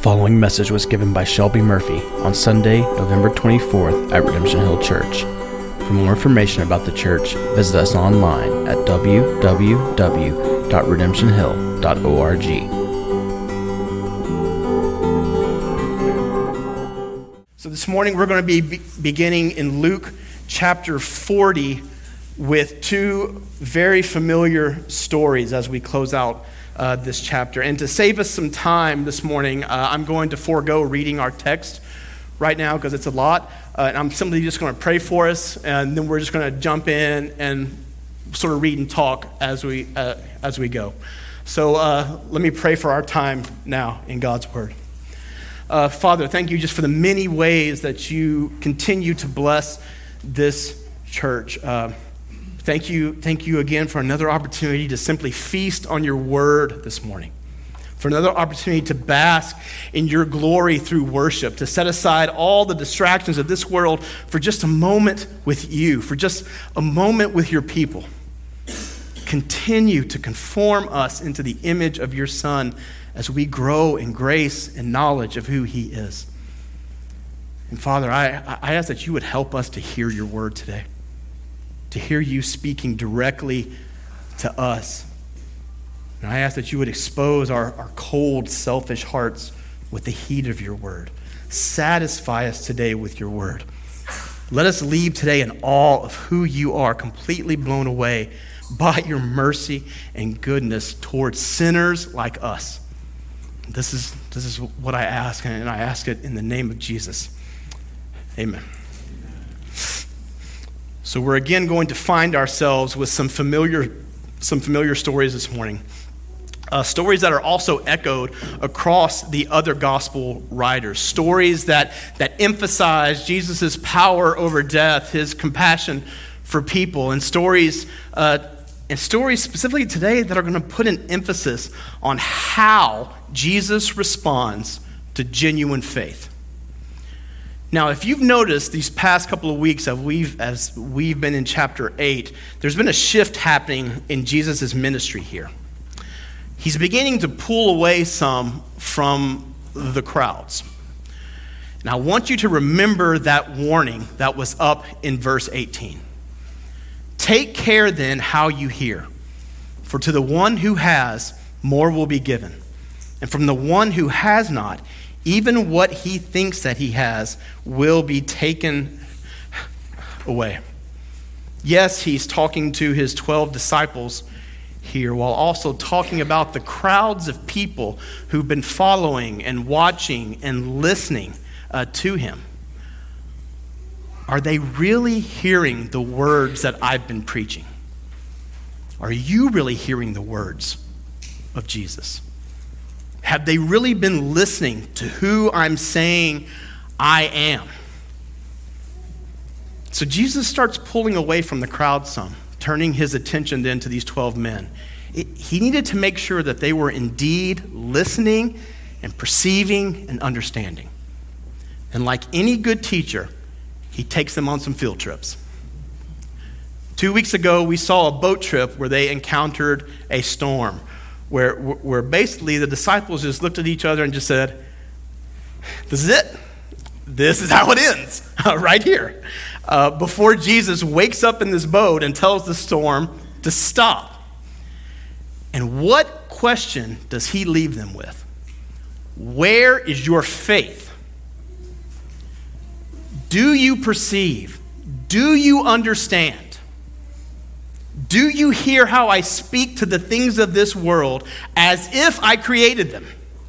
following message was given by Shelby Murphy on Sunday, November 24th at Redemption Hill Church. For more information about the church, visit us online at www.redemptionhill.org. So this morning we're going to be beginning in Luke chapter 40 with two very familiar stories as we close out this chapter. And to save us some time this morning, I'm going to forego reading our text right now because it's a lot. And I'm simply just going to pray for us, and then we're just going to jump in and sort of read and talk as we go. So let me pray for our time now in God's Word. Father, thank you just for the many ways that you continue to bless this church. Thank you again for another opportunity to simply feast on your word this morning, for another opportunity to bask in your glory through worship, to set aside all the distractions of this world for just a moment with you, for just a moment with your people. Continue to conform us into the image of your Son as we grow in grace and knowledge of who he is. And Father, I ask that you would help us to hear your word today, to hear you speaking directly to us. And I ask that you would expose our cold, selfish hearts with the heat of your word. Satisfy us today with your word. Let us leave today in awe of who you are, completely blown away by your mercy and goodness towards sinners like us. This is what I ask, and I ask it in the name of Jesus. Amen. So we're again going to find ourselves with some familiar stories this morning. Stories that are also echoed across the other gospel writers. Stories that emphasize Jesus' power over death, his compassion for people, and stories specifically today that are going to put an emphasis on how Jesus responds to genuine faith. Now, if you've noticed these past couple of weeks as we've been in chapter 8, there's been a shift happening in Jesus' ministry here. He's beginning to pull away some from the crowds. And I want you to remember that warning that was up in verse 18. Take care then how you hear, for to the one who has, more will be given. And from the one who has not, even what he thinks that he has will be taken away. Yes, he's talking to his 12 disciples here, while also talking about the crowds of people who've been following and watching and listening to him. Are they really hearing the words that I've been preaching? Are you really hearing the words of Jesus? Have they really been listening to who I'm saying I am? So Jesus starts pulling away from the crowd some, turning his attention then to these 12 men. He needed to make sure that they were indeed listening and perceiving and understanding. And like any good teacher, he takes them on some field trips. 2 weeks ago, we saw a boat trip where they encountered a storm, where basically the disciples just looked at each other and just said, this is it. This is how it ends, right here. Before Jesus wakes up in this boat and tells the storm to stop. And what question does he leave them with? Where is your faith? Do you perceive? Do you understand? Do you hear how I speak to the things of this world as if I created them?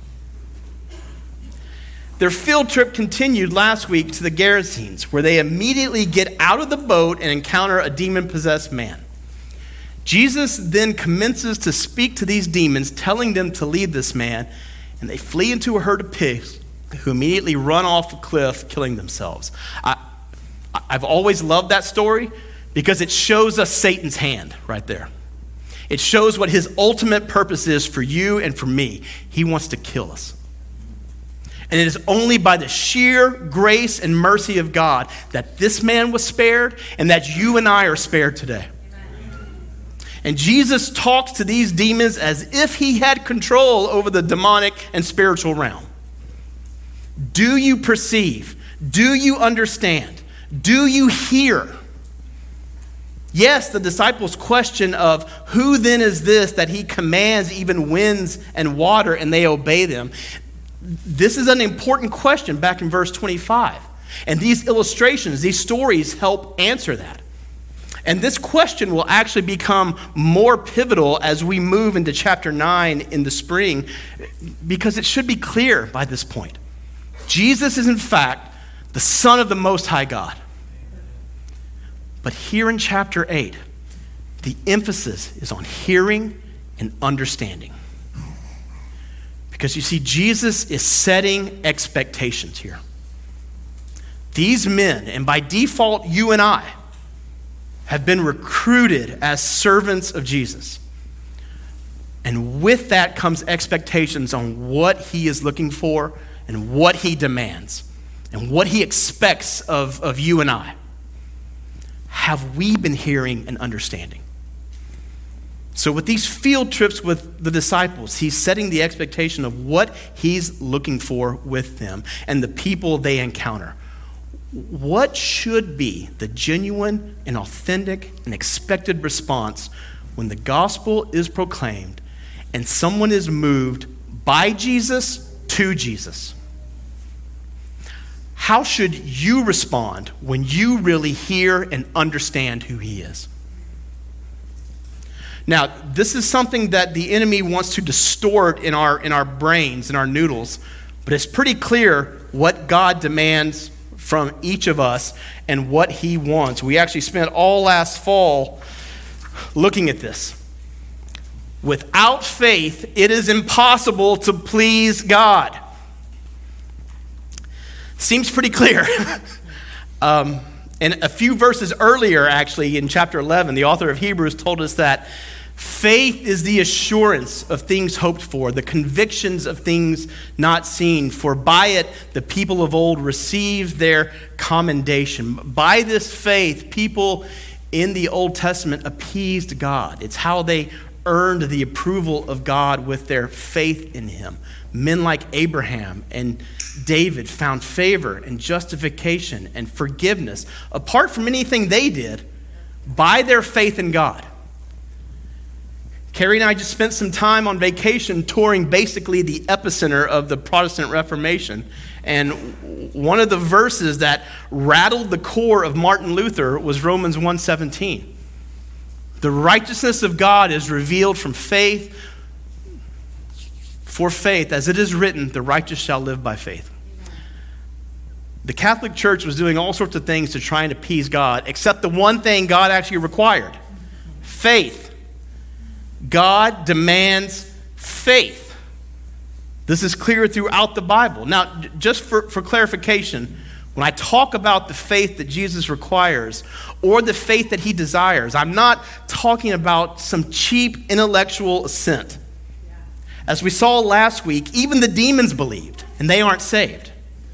Their field trip continued last week to the Gerasenes, where they immediately get out of the boat and encounter a demon-possessed man. Jesus then commences to speak to these demons, telling them to leave this man, and they flee into a herd of pigs who immediately run off a cliff, killing themselves. I've always loved that story because it shows us Satan's hand right there. It shows what his ultimate purpose is for you and for me. He wants to kill us. And it is only by the sheer grace and mercy of God that this man was spared and that you and I are spared today. And Jesus talks to these demons as if he had control over the demonic and spiritual realm. Do you perceive? Do you understand? Do you hear? Yes, the disciples' question of who then is this that he commands even winds and water and they obey them? This is an important question back in verse 25. And these illustrations, these stories help answer that. And this question will actually become more pivotal as we move into chapter 9 in the spring, because it should be clear by this point. Jesus is in fact the Son of the Most High God. But here in chapter 8, the emphasis is on hearing and understanding. Because you see, Jesus is setting expectations here. These men, and by default you and I, have been recruited as servants of Jesus. And with that comes expectations on what he is looking for and what he demands and what he expects of you and I. Have we been hearing and understanding? So with these field trips with the disciples, he's setting the expectation of what he's looking for with them and the people they encounter. What should be the genuine and authentic and expected response when the gospel is proclaimed and someone is moved by Jesus to Jesus? How should you respond when you really hear and understand who he is? Now, this is something that the enemy wants to distort in our brains, in our noodles, but it's pretty clear what God demands from each of us and what he wants. We actually spent all last fall looking at this. Without faith, it is impossible to please God. Seems pretty clear. And a few verses earlier, actually, in chapter 11, the author of Hebrews told us that faith is the assurance of things hoped for, the convictions of things not seen. For by it, the people of old received their commendation. By this faith, people in the Old Testament appeased God. It's how they earned the approval of God with their faith in him. Men like Abraham and David found favor and justification and forgiveness apart from anything they did by their faith in God. Carrie and I just spent some time on vacation touring basically the epicenter of the Protestant Reformation. And one of the verses that rattled the core of Martin Luther was Romans 1:17. The righteousness of God is revealed from faith, for faith, as it is written, the righteous shall live by faith. The Catholic Church was doing all sorts of things to try and appease God, except the one thing God actually required: faith. God demands faith. This is clear throughout the Bible. Now, just for clarification, when I talk about the faith that Jesus requires or the faith that he desires, I'm not talking about some cheap intellectual assent. As we saw last week, even the demons believed, and they aren't saved.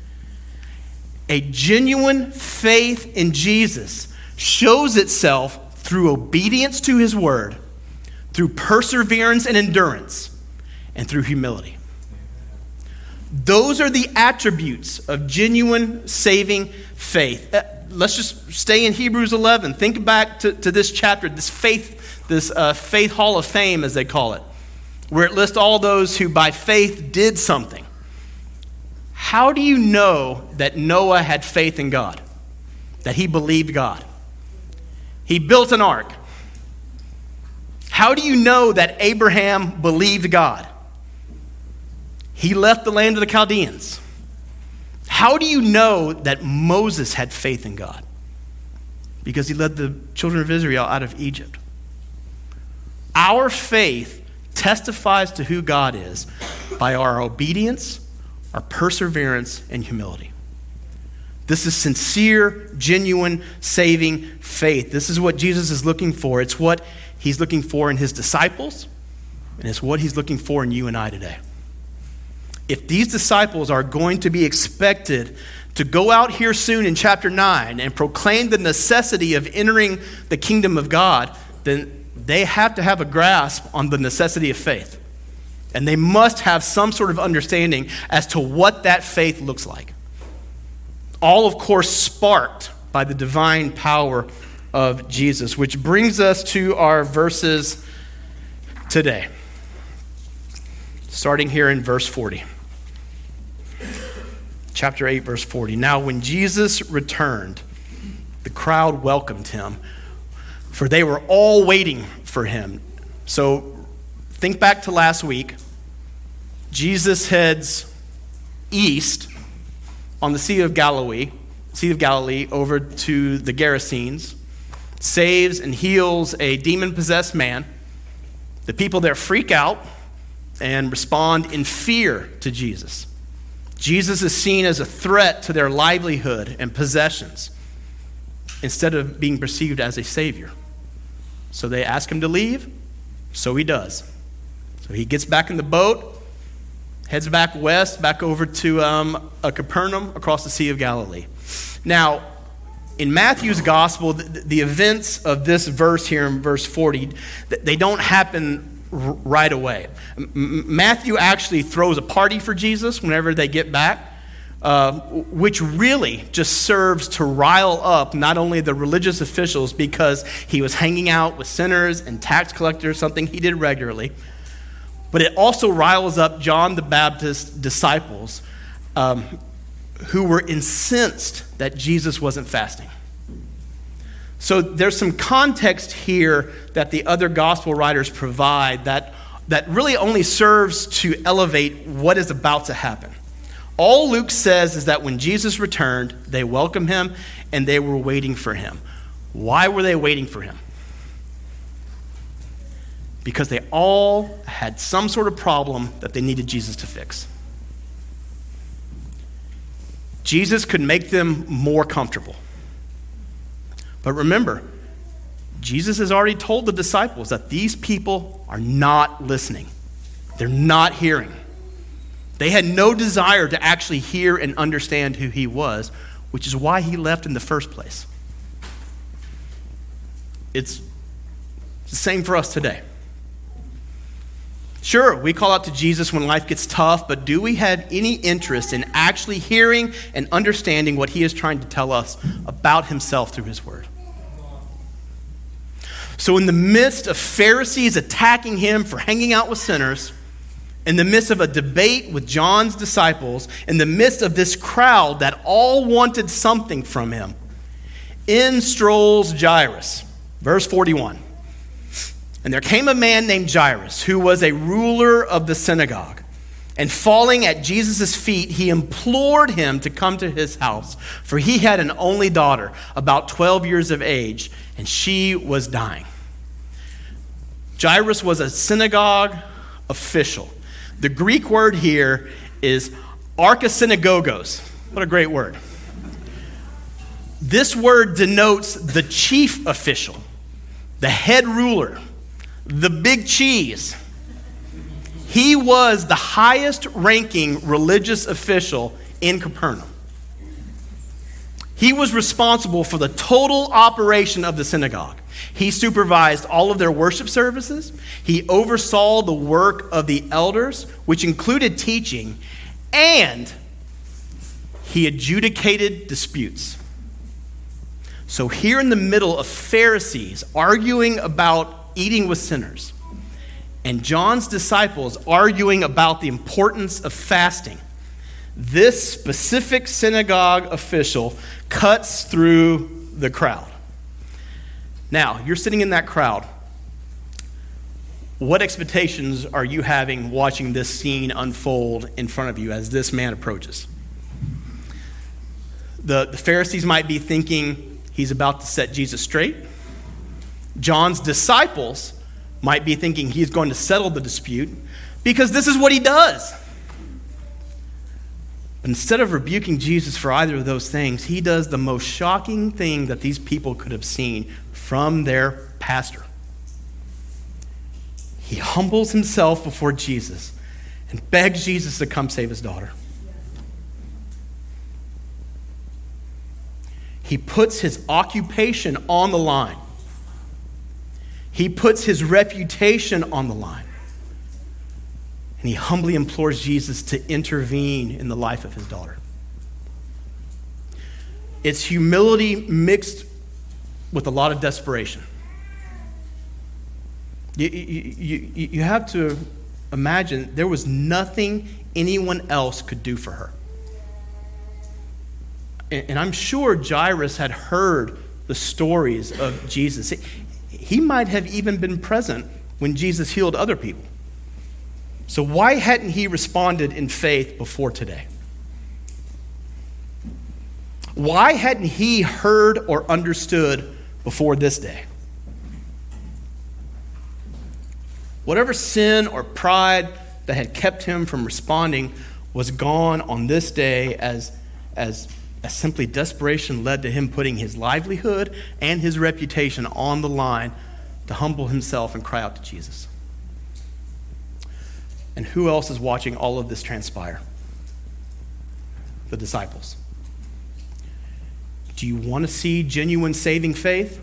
A genuine faith in Jesus shows itself through obedience to his word, through perseverance and endurance, and through humility. This are the attributes of genuine saving faith. Let's just stay in Hebrews 11. Think back to this chapter, this faith hall of fame, as they call it, where it lists all those who by faith did something. How do you know that Noah had faith in God? That he believed God? He built an ark. How do you know that Abraham believed God? He left the land of the Chaldeans. How do you know that Moses had faith in God? Because he led the children of Israel out of Egypt. Our faith testifies to who God is by our obedience, our perseverance, and humility. This is sincere, genuine, saving faith. This is what Jesus is looking for. It's what he's looking for in his disciples, and it's what he's looking for in you and I today. If these disciples are going to be expected to go out here soon in chapter 9 and proclaim the necessity of entering the kingdom of God, then they have to have a grasp on the necessity of faith. And they must have some sort of understanding as to what that faith looks like. All, of course, sparked by the divine power of Jesus, which brings us to our verses today. Starting here in verse 40. Chapter 8, verse 40. Now, when Jesus returned, the crowd welcomed him, for they were all waiting for him. So, think back to last week. Jesus heads east on the Sea of Galilee over to the Gerasenes, saves and heals a demon-possessed man. The people there freak out and respond in fear to Jesus. Jesus is seen as a threat to their livelihood and possessions instead of being perceived as a savior. So they ask him to leave, so he does. So he gets back in the boat, heads back west, back over to Capernaum across the Sea of Galilee. Now, in Matthew's gospel, the events of this verse here in verse 40, they don't happen right away. Matthew actually throws a party for Jesus whenever they get back, which really just serves to rile up not only the religious officials because he was hanging out with sinners and tax collectors, something he did regularly, but it also riles up John the Baptist's disciples who were incensed that Jesus wasn't fasting. So there's some context here that the other gospel writers provide that really only serves to elevate what is about to happen. All Luke says is that when Jesus returned, they welcomed him and they were waiting for him. Why were they waiting for him? Because they all had some sort of problem that they needed Jesus to fix. Jesus could make them more comfortable. But remember, Jesus has already told the disciples that these people are not listening. They're not hearing. They had no desire to actually hear and understand who he was, which is why he left in the first place. It's the same for us today. Sure, we call out to Jesus when life gets tough, but do we have any interest in actually hearing and understanding what he is trying to tell us about himself through his word? So in the midst of Pharisees attacking him for hanging out with sinners, in the midst of a debate with John's disciples, in the midst of this crowd that all wanted something from him, in strolls Jairus. Verse 41. And there came a man named Jairus, who was a ruler of the synagogue. And falling at Jesus' feet, he implored him to come to his house, for he had an only daughter, about 12 years of age, and she was dying. Jairus was a synagogue official. The Greek word here is archysynagogos. What a great word. This word denotes the chief official, the head ruler, the big cheese. He was the highest ranking religious official in Capernaum. He was responsible for the total operation of the synagogue. He supervised all of their worship services. He oversaw the work of the elders, which included teaching, and he adjudicated disputes. So here in the middle of Pharisees arguing about eating with sinners, and John's disciples arguing about the importance of fasting, this specific synagogue official cuts through the crowd. Now, you're sitting in that crowd. What expectations are you having watching this scene unfold in front of you as this man approaches? The Pharisees might be thinking he's about to set Jesus straight. John's disciples might be thinking he's going to settle the dispute because this is what he does. But instead of rebuking Jesus for either of those things, he does the most shocking thing that these people could have seen from their pastor. He humbles himself before Jesus and begs Jesus to come save his daughter. He puts his occupation on the line. He puts his reputation on the line. And he humbly implores Jesus to intervene in the life of his daughter. It's humility mixed with a lot of desperation. You have to imagine there was nothing anyone else could do for her. And I'm sure Jairus had heard the stories of Jesus. He might have even been present when Jesus healed other people. So why hadn't he responded in faith before today? Why hadn't he heard or understood before this day? Whatever sin or pride that had kept him from responding was gone on this day as simply desperation led to him putting his livelihood and his reputation on the line to humble himself and cry out to Jesus. And who else is watching all of this transpire? The disciples. Do you want to see genuine saving faith?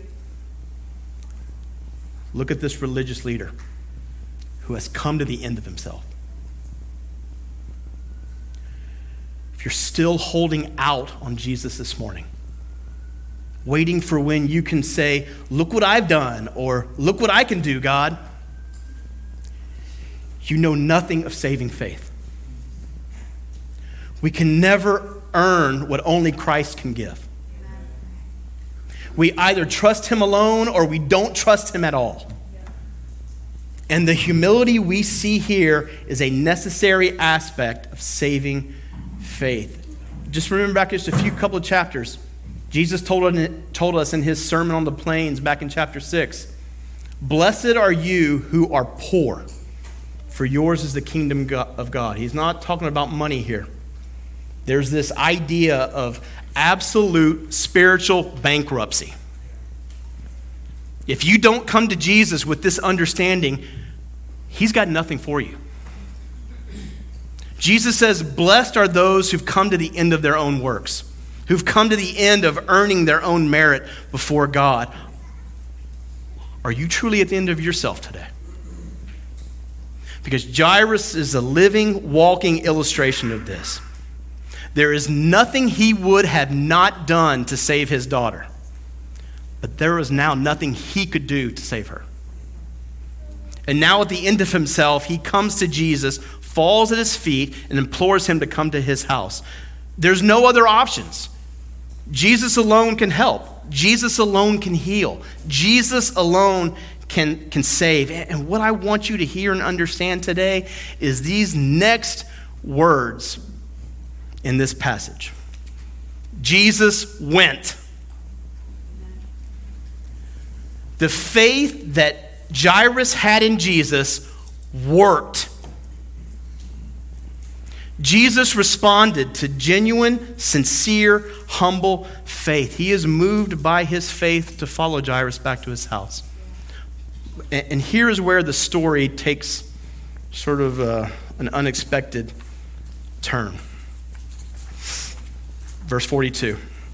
Look at this religious leader who has come to the end of himself. If you're still holding out on Jesus this morning, waiting for when you can say, look what I've done, or look what I can do, God, you know nothing of saving faith. We can never earn what only Christ can give. We either trust him alone or we don't trust him at all. And the humility we see here is a necessary aspect of saving faith. Just remember back just a couple of chapters. Jesus told us in his Sermon on the Plains back in chapter 6, "Blessed are you who are poor, for yours is the kingdom of God." He's not talking about money here. There's this idea of absolute spiritual bankruptcy. If you don't come to Jesus with this understanding, he's got nothing for you. Jesus says, blessed are those who've come to the end of their own works, who've come to the end of earning their own merit before God. Are you truly at the end of yourself today? Because Jairus is a living, walking illustration of this. There is nothing he would have not done to save his daughter, but there is now nothing he could do to save her. And now at the end of himself, he comes to Jesus, falls at his feet, and implores him to come to his house. There's no other options. Jesus alone can help. Jesus alone can heal. Jesus alone can save. And what I want you to hear and understand today is these next words in this passage. Jesus went. The faith that Jairus had in Jesus worked. Jesus responded to genuine, sincere, humble faith. He is moved by his faith to follow Jairus back to his house. And here is where the story takes sort of an unexpected turn. Verse 42.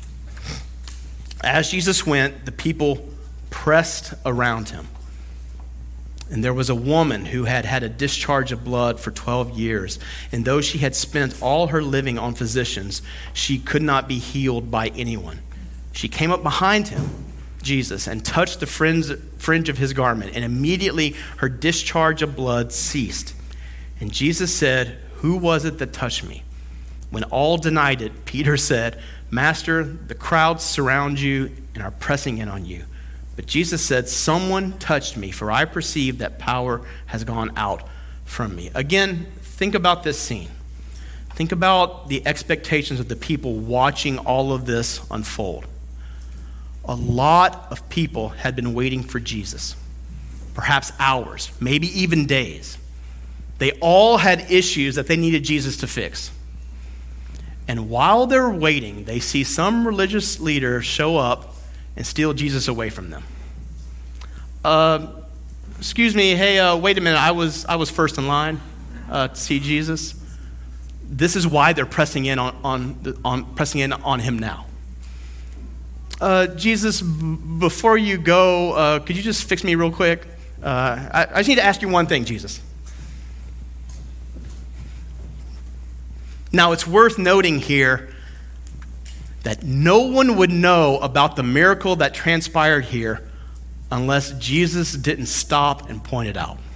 As Jesus went, the people pressed around him. And there was a woman who had had a discharge of blood for 12 years. And though she had spent all her living on physicians, she could not be healed by anyone. She came up behind him, Jesus, and touched the fringe of his garment. And immediately her discharge of blood ceased. And Jesus said, "Who was it that touched me?" When all denied it, Peter said, "Master, the crowds surround you and are pressing in on you." But Jesus said, "Someone touched me, for I perceive that power has gone out from me." Again, think about this scene. Think about the expectations of the people watching all of this unfold. A lot of people had been waiting for Jesus, perhaps hours, maybe even days. They all had issues that they needed Jesus to fix. And while they're waiting, they see some religious leader show up and steal Jesus away from them. Excuse me, hey, wait a minute, I was first in line to see Jesus. This is why they're pressing in on him now. Jesus, before you go, could you just fix me real quick? I just need to ask you one thing, Jesus. Now, it's worth noting here that no one would know about the miracle that transpired here unless Jesus didn't stop and point it out.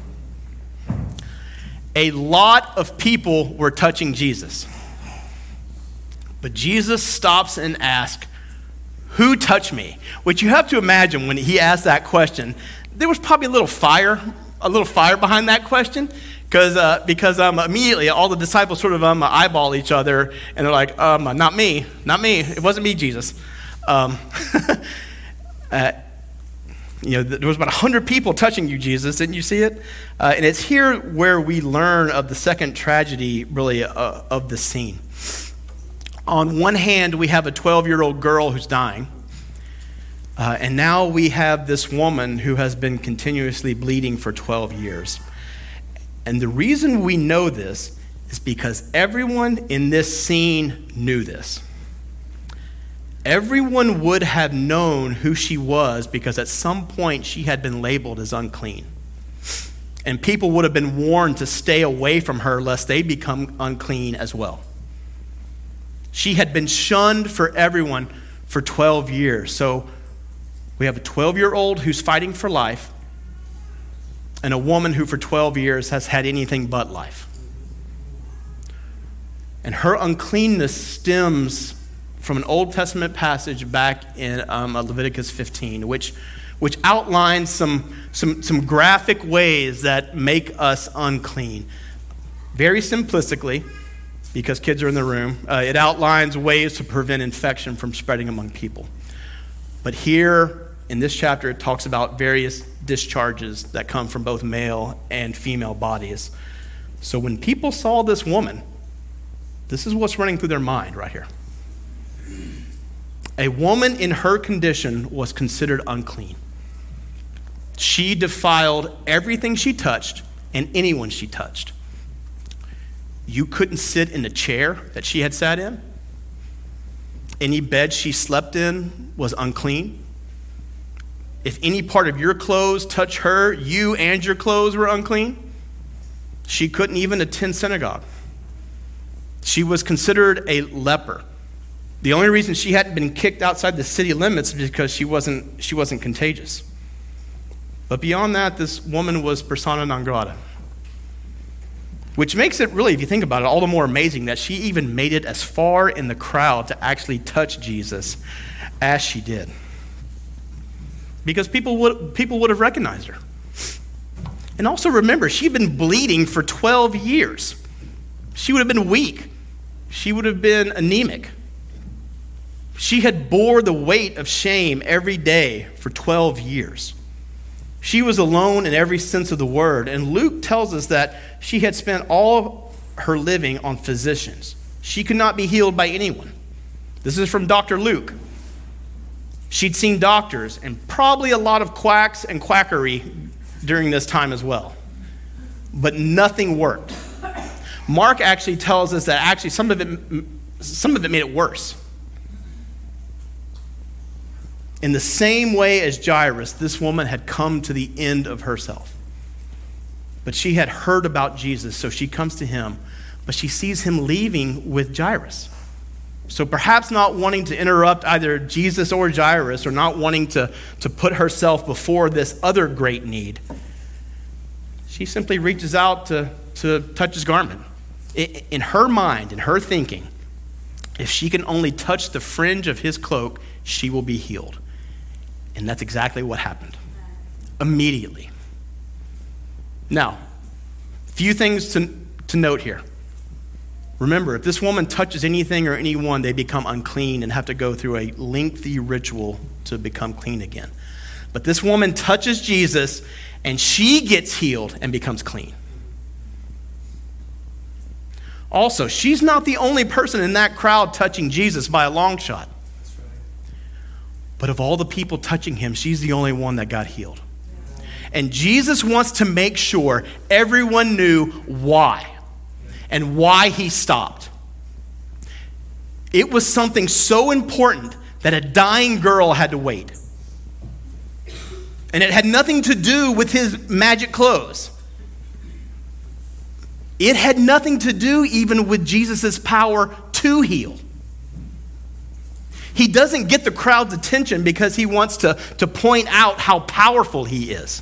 A lot of people were touching Jesus. But Jesus stops and asks, "Who touched me?" Which you have to imagine when he asked that question, there was probably a little fire behind that question, because immediately all the disciples sort of eyeball each other, and they're like, not me, it wasn't me, Jesus. There was about 100 people touching you, Jesus. Didn't you see it? And it's here where we learn of the second tragedy, really, of the scene. On one hand, we have a 12-year-old girl who's dying. And now we have this woman who has been continuously bleeding for 12 years. And the reason we know this is because everyone in this scene knew this. Everyone would have known who she was because at some point she had been labeled as unclean. And people would have been warned to stay away from her lest they become unclean as well. She had been shunned for everyone for 12 years. So we have a 12-year-old who's fighting for life and a woman who for 12 years has had anything but life. And her uncleanness stems from an Old Testament passage back in Leviticus 15, which outlines some graphic ways that make us unclean. Very simplistically, because kids are in the room, it outlines ways to prevent infection from spreading among people. But here in this chapter, it talks about various discharges that come from both male and female bodies. So when people saw this woman, this is what's running through their mind right here. A woman in her condition was considered unclean. She defiled everything she touched and anyone she touched. You couldn't sit in the chair that she had sat in. Any bed she slept in was unclean. If any part of your clothes touched her, you and your clothes were unclean. She couldn't even attend synagogue. She was considered a leper. The only reason she hadn't been kicked outside the city limits is because she wasn't contagious. But beyond that, this woman was persona non grata. Which makes it really, if you think about it, all the more amazing that she even made it as far in the crowd to actually touch Jesus as she did. Because people would have recognized her. And also remember, she'd been bleeding for 12 years. She would have been weak. She would have been anemic. She had bore the weight of shame every day for 12 years. She was alone in every sense of the word. And Luke tells us that she had spent all her living on physicians. She could not be healed by anyone. This is from Dr. Luke. She'd seen doctors and probably a lot of quacks and quackery during this time as well. But nothing worked. Mark actually tells us that actually some of it made it worse. In the same way as Jairus, this woman had come to the end of herself. But she had heard about Jesus, so she comes to him, but she sees him leaving with Jairus. So perhaps not wanting to interrupt either Jesus or Jairus, or not wanting to put herself before this other great need, she simply reaches out to touch his garment. In her mind, in her thinking, if she can only touch the fringe of his cloak, she will be healed. And that's exactly what happened. Immediately. Now, few things to note here. Remember, if this woman touches anything or anyone, they become unclean and have to go through a lengthy ritual to become clean again. But this woman touches Jesus, and she gets healed and becomes clean. Also, she's not the only person in that crowd touching Jesus by a long shot. But of all the people touching him, she's the only one that got healed. And Jesus wants to make sure everyone knew why and why he stopped. It was something so important that a dying girl had to wait. And it had nothing to do with his magic clothes. It had nothing to do even with Jesus' power to heal. He doesn't get the crowd's attention because he wants to point out how powerful he is.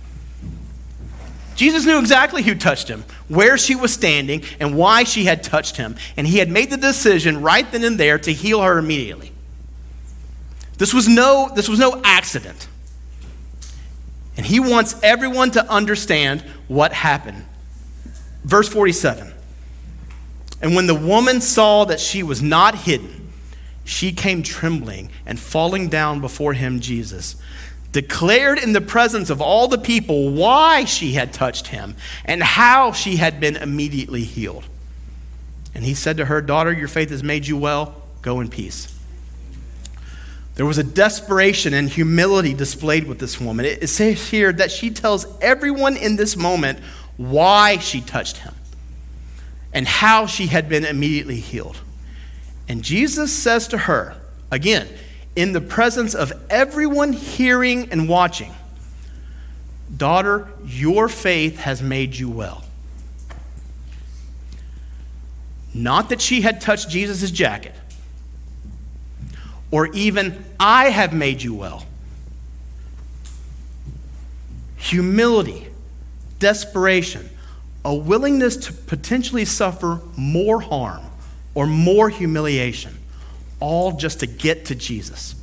Jesus knew exactly who touched him, where she was standing, and why she had touched him. And he had made the decision right then and there to heal her immediately. This was no accident. And he wants everyone to understand what happened. Verse 47. And when the woman saw that she was not hidden, she came trembling and falling down before him, Jesus, declared in the presence of all the people why she had touched him and how she had been immediately healed. And he said to her, "Daughter, your faith has made you well. Go in peace." There was a desperation and humility displayed with this woman. It says here that she tells everyone in this moment why she touched him and how she had been immediately healed. And Jesus says to her, again, in the presence of everyone hearing and watching, "Daughter, your faith has made you well." Not that she had touched Jesus' jacket, or even, "I have made you well." Humility, desperation, a willingness to potentially suffer more harm or more humiliation, all just to get to Jesus.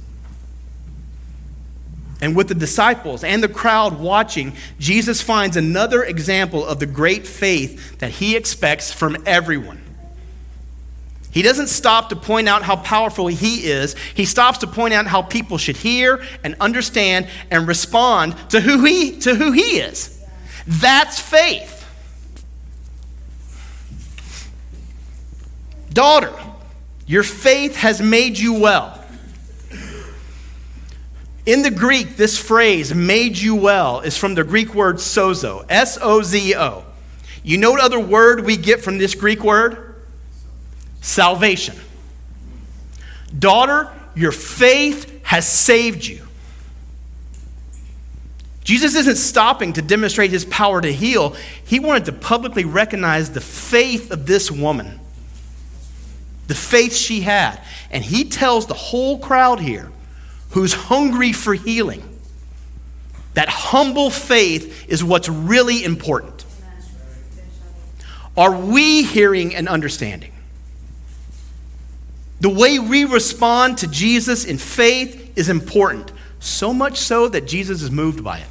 And with the disciples and the crowd watching, Jesus finds another example of the great faith that he expects from everyone. He doesn't stop to point out how powerful he is. He stops to point out how people should hear and understand and respond to who he is. That's faith. "Daughter, your faith has made you well." In the Greek, this phrase, "made you well," is from the Greek word sozo, S-O-Z-O. You know what other word we get from this Greek word? Salvation. Daughter, your faith has saved you. Jesus isn't stopping to demonstrate his power to heal. He wanted to publicly recognize the faith of this woman, the faith she had. And he tells the whole crowd here, who's hungry for healing, that humble faith is what's really important. Are we hearing and understanding? The way we respond to Jesus in faith is important, so much so that Jesus is moved by it.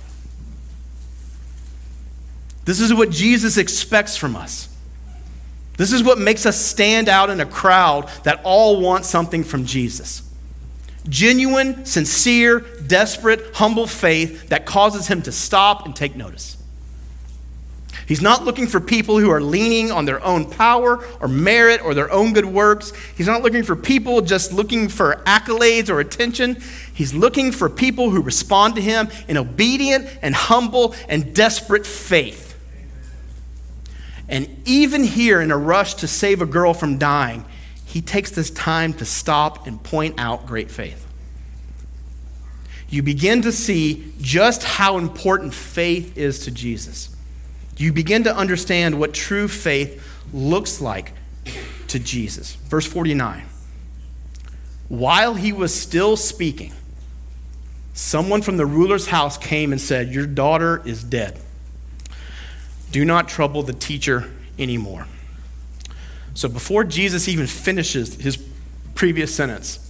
This is what Jesus expects from us. This is what makes us stand out in a crowd that all want something from Jesus. Genuine, sincere, desperate, humble faith that causes him to stop and take notice. He's not looking for people who are leaning on their own power or merit or their own good works. He's not looking for people just looking for accolades or attention. He's looking for people who respond to him in obedient and humble and desperate faith. And even here, in a rush to save a girl from dying, he takes this time to stop and point out great faith. You begin to see just how important faith is to Jesus. You begin to understand what true faith looks like to Jesus. Verse 49. While he was still speaking, someone from the ruler's house came and said, "Your daughter is dead. Do not trouble the teacher anymore." So before Jesus even finishes his previous sentence,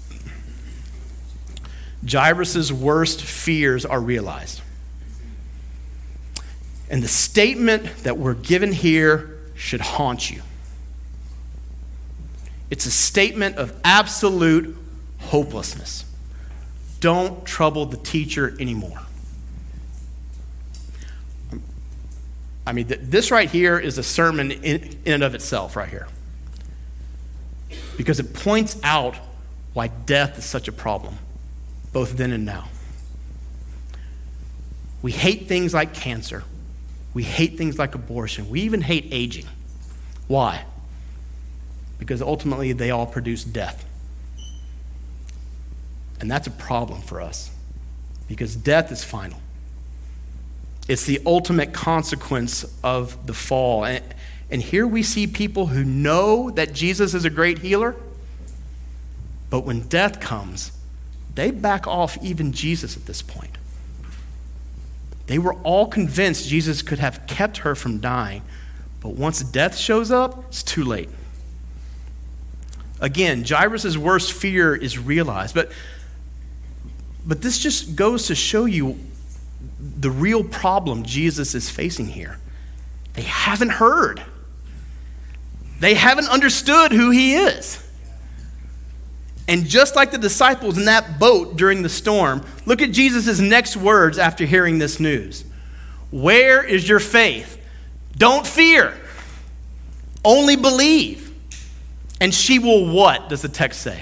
Jairus' worst fears are realized. And the statement that we're given here should haunt you. It's a statement of absolute hopelessness. Don't trouble the teacher anymore. I mean, this right here is a sermon in and of itself right here. Because it points out why death is such a problem, both then and now. We hate things like cancer. We hate things like abortion. We even hate aging. Why? Because ultimately they all produce death. And that's a problem for us, because death is final. It's the ultimate consequence of the fall. And here we see people who know that Jesus is a great healer, but when death comes, they back off even Jesus at this point. They were all convinced Jesus could have kept her from dying, but once death shows up, it's too late. Again, Jairus' worst fear is realized, but this just goes to show you the real problem Jesus is facing here. They haven't heard. They haven't understood who he is. And just like the disciples in that boat during the storm, look at Jesus' next words after hearing this news. Where is your faith? Don't fear. Only believe. And she will what, does the text say?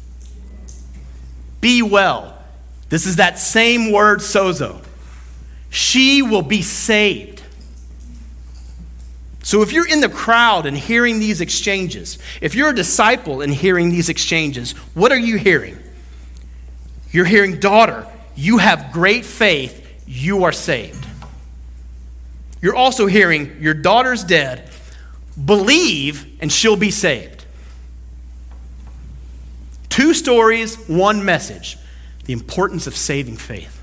Be well. This is that same word, sozo. She will be saved. So if you're in the crowd and hearing these exchanges, if you're a disciple and hearing these exchanges, what are you hearing? You're hearing, daughter, you have great faith, you are saved. You're also hearing, your daughter's dead, believe and she'll be saved. Two stories, one message, the importance of saving faith.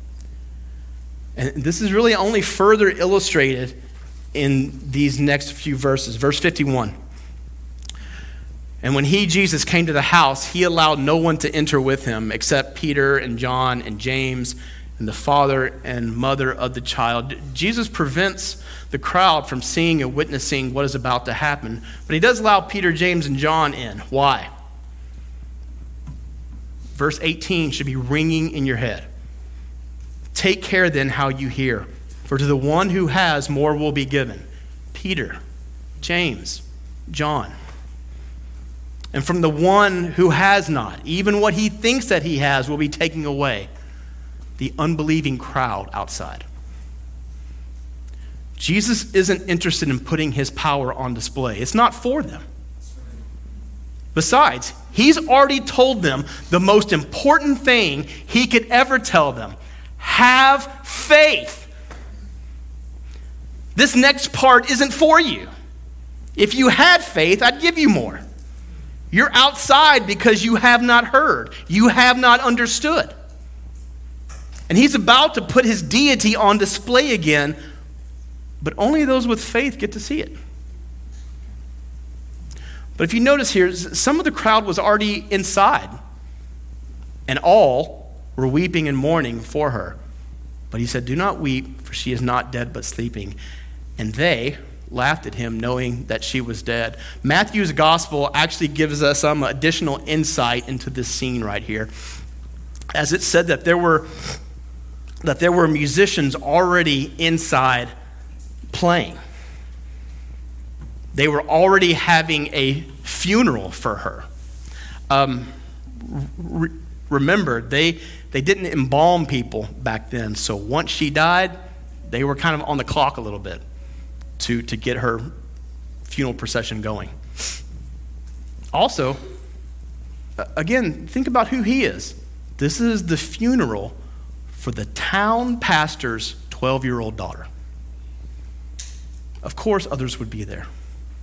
And this is really only further illustrated in these next few verses. Verse 51. And when he, Jesus, came to the house, he allowed no one to enter with him except Peter and John and James and the father and mother of the child. Jesus prevents the crowd from seeing and witnessing what is about to happen, but he does allow Peter, James, and John in. Why? Verse 18 should be ringing in your head. Take care then how you hear. For to the one who has, more will be given. Peter, James, John. And from the one who has not, even what he thinks that he has will be taken away. The unbelieving crowd outside. Jesus isn't interested in putting his power on display. It's not for them. Besides, he's already told them the most important thing he could ever tell them. Have faith. This next part isn't for you. If you had faith, I'd give you more. You're outside because you have not heard. You have not understood. And he's about to put his deity on display again, but only those with faith get to see it. But if you notice here, some of the crowd was already inside, and all were weeping and mourning for her. But he said, do not weep, for she is not dead but sleeping. And they laughed at him, knowing that she was dead. Matthew's gospel actually gives us some additional insight into this scene right here. As it said that there were musicians already inside playing. They were already having a funeral for her. Remember, they didn't embalm people back then. So once she died, they were kind of on the clock a little bit to get her funeral procession going. Also, again, think about who he is. This is the funeral for the town pastor's 12-year-old daughter. Of course, others would be there.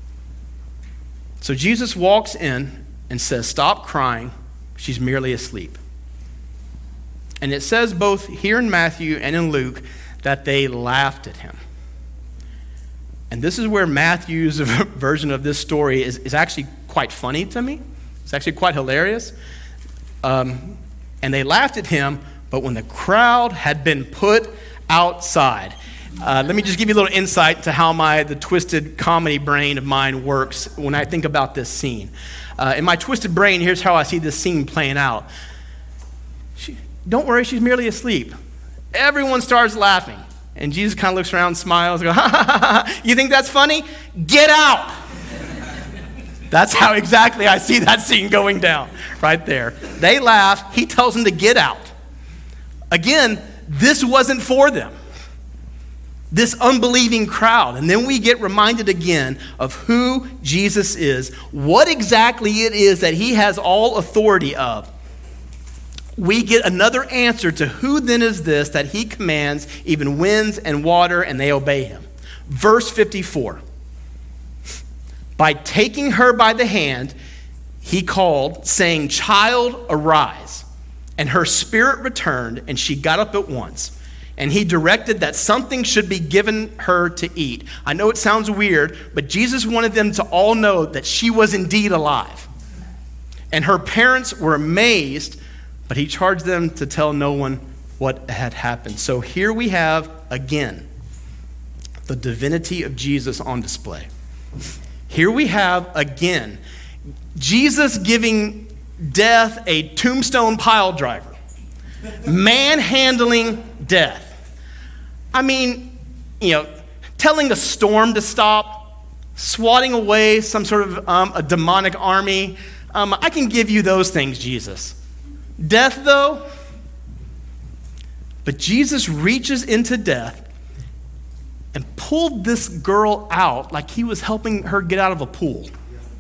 So Jesus walks in and says, stop crying. She's merely asleep. And it says both here in Matthew and in Luke that they laughed at him. And this is where Matthew's version of this story is actually quite funny to me. It's actually quite hilarious. And they laughed at him, but when the crowd had been put outside. Let me just give you a little insight to how the twisted comedy brain of mine works when I think about this scene. In my twisted brain, here's how I see this scene playing out. Don't worry, she's merely asleep. Everyone starts laughing. And Jesus kind of looks around, smiles, and goes, ha, ha, ha, ha. You think that's funny? Get out. That's how exactly I see that scene going down right there. They laugh. He tells them to get out. Again, this wasn't for them. This unbelieving crowd. And then we get reminded again of who Jesus is, what exactly it is that he has all authority of. We get another answer to who then is this that he commands even winds and water and they obey him. Verse 54. By taking her by the hand, he called, saying, "Child, arise." And her spirit returned, and she got up at once. And he directed that something should be given her to eat. I know it sounds weird, but Jesus wanted them to all know that she was indeed alive. And her parents were amazed, but he charged them to tell no one what had happened. So here we have, again, the divinity of Jesus on display. Here we have, again, Jesus giving death a tombstone pile driver, manhandling death. I mean, telling a storm to stop, swatting away some sort of a demonic army. I can give you those things, Jesus. Death, though? But Jesus reaches into death and pulled this girl out like he was helping her get out of a pool.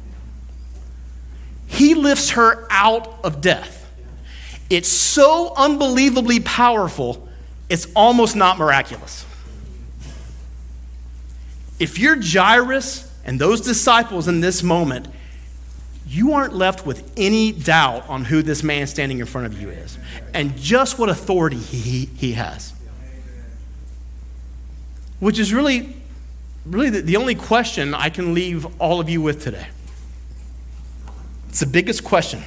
He lifts her out of death. It's so unbelievably powerful, it's almost not miraculous. If you're Jairus and those disciples in this moment, you aren't left with any doubt on who this man standing in front of you is and just what authority he has. Which is really the only question I can leave all of you with today. It's the biggest question.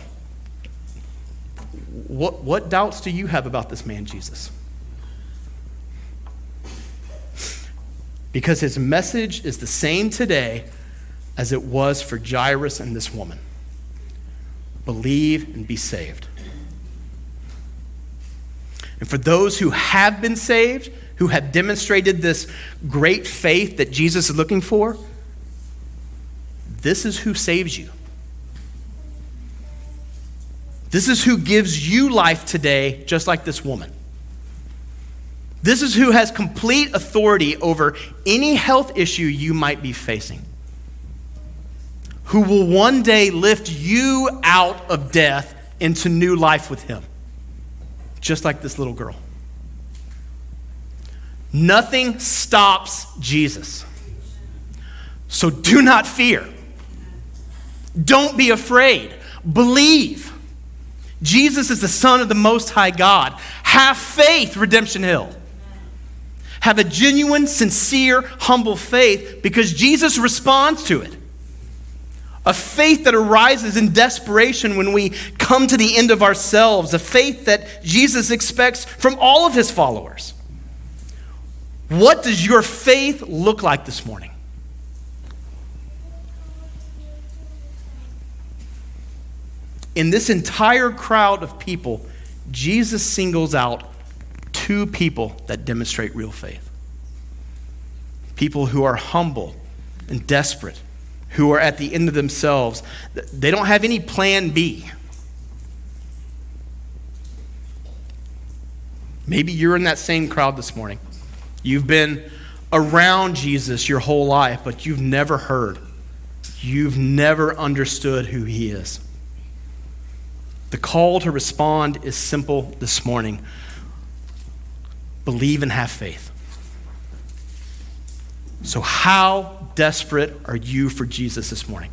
What doubts do you have about this man, Jesus? Because his message is the same today as it was for Jairus and this woman. Believe and be saved. And for those who have been saved, who have demonstrated this great faith that Jesus is looking for, this is who saves you. This is who gives you life today, just like this woman. This is who has complete authority over any health issue you might be facing. Who will one day lift you out of death into new life with him. Just like this little girl. Nothing stops Jesus. So do not fear. Don't be afraid. Believe. Jesus is the Son of the Most High God. Have faith, Redemption Hill. Have a genuine, sincere, humble faith because Jesus responds to it. A faith that arises in desperation when we come to the end of ourselves. A faith that Jesus expects from all of his followers. What does your faith look like this morning? In this entire crowd of people, Jesus singles out two people that demonstrate real faith. People who are humble and desperate, who are at the end of themselves. They don't have any plan B. Maybe you're in that same crowd this morning. You've been around Jesus your whole life, but you've never heard. You've never understood who he is. The call to respond is simple this morning. Believe and have faith. So how desperate are you for Jesus this morning?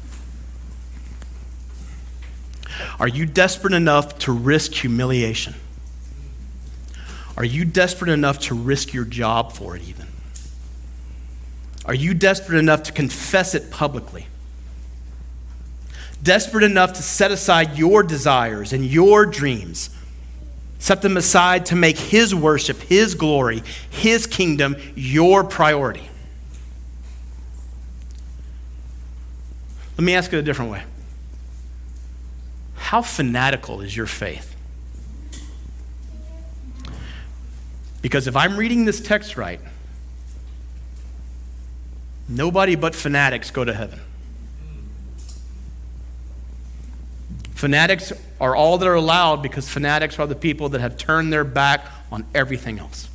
Are you desperate enough to risk humiliation? Are you desperate enough to risk your job for it even? Are you desperate enough to confess it publicly? Desperate enough to set aside your desires and your dreams, set them aside to make his worship, his glory, his kingdom your priority? Let me ask it a different way. How fanatical is your faith? Because if I'm reading this text right, nobody but fanatics go to heaven. Fanatics are all that are allowed because fanatics are the people that have turned their back on everything else.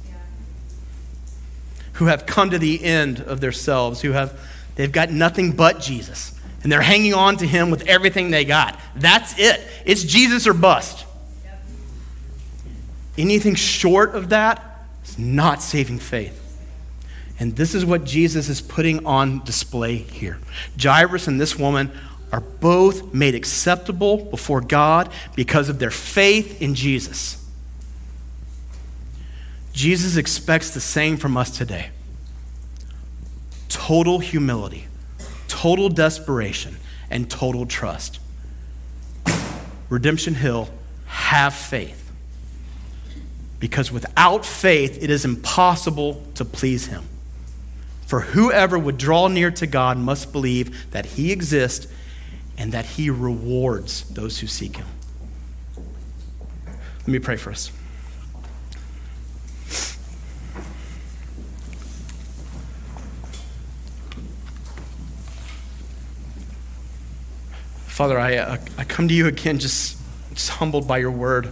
Who have come to the end of themselves, they've got nothing but Jesus. And they're hanging on to him with everything they got. That's it. It's Jesus or bust. Anything short of that is not saving faith. And this is what Jesus is putting on display here. Jairus and this woman are both made acceptable before God because of their faith in Jesus. Jesus expects the same from us today. Total humility, total desperation, and total trust. Redemption Hill, have faith. Because without faith, it is impossible to please him. For whoever would draw near to God must believe that he exists and that he rewards those who seek him. Let me pray for us. Father, I come to you again just humbled by your word.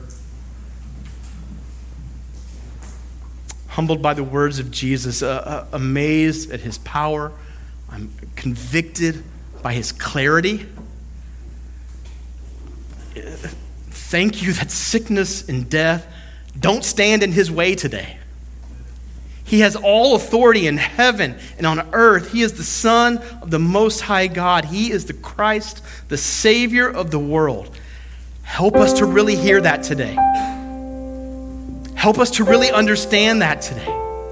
Humbled by the words of Jesus, amazed at his power. I'm convicted by his clarity. Thank you that sickness and death don't stand in his way today. He has all authority in heaven and on earth. He is the Son of the Most High God. He is the Christ, the Savior of the world. Help us to really hear that today. Help us to really understand that today.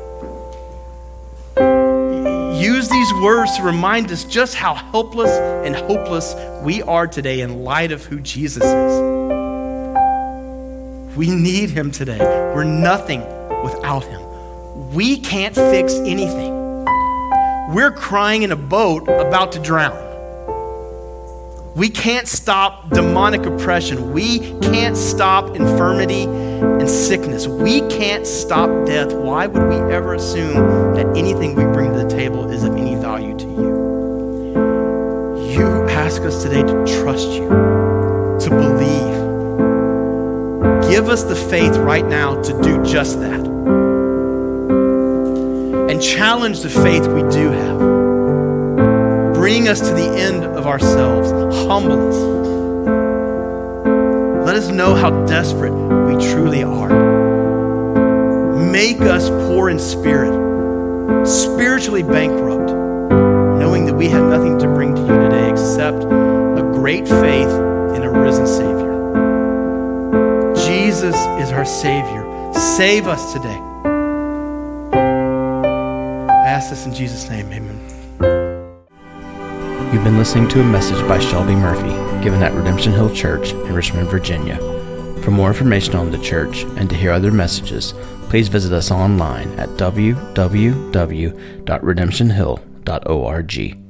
Use these words to remind us just how helpless and hopeless we are today in light of who Jesus is. We need him today. We're nothing without him. We can't fix anything. We're crying in a boat about to drown. We can't stop demonic oppression. We can't stop infirmity and sickness. We can't stop death. Why would we ever assume that anything we bring to the table is of any value to you? You ask us today to trust you, to believe. Give us the faith right now to do just that. And challenge the faith we do have. Bring us to the end of ourselves. Humble us. Let us know how desperate we truly are. Make us poor in spirit, spiritually bankrupt, knowing that we have nothing to bring to you today except a great faith in a risen Savior. Jesus is our Savior. Save us today. I ask this in Jesus' name, amen. You've been listening to a message by Shelby Murphy, given at Redemption Hill Church in Richmond, Virginia. For more information on the church and to hear other messages, please visit us online at www.redemptionhill.org.